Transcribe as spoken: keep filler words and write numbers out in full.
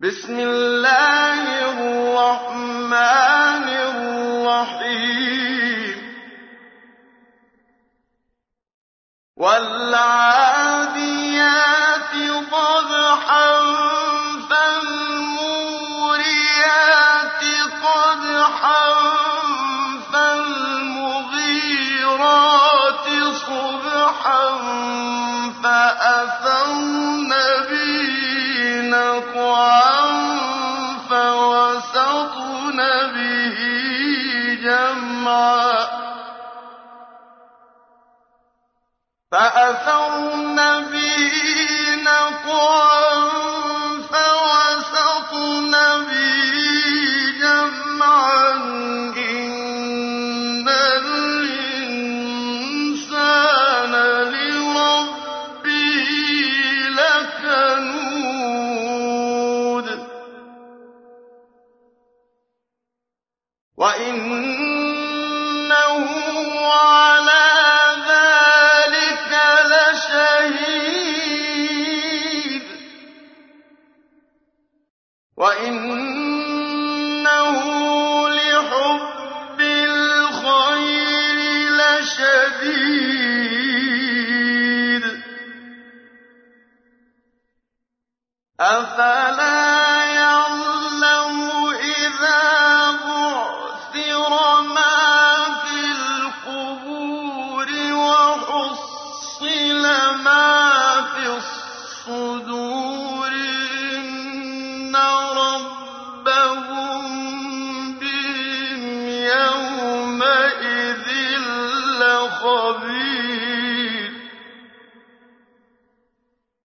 بسم الله الرحمن الرحيم والعاديات ضبحا فالموريات قدحا فالمغيرات صبحا فأثرن به نقعا فوسطن به جمعا فأثرن به نقعا فوسطن به جمعا إن الإنسان لربه لكنود وإنه على ذلك لشهيد وإنه لحب الخير لشديد أفلا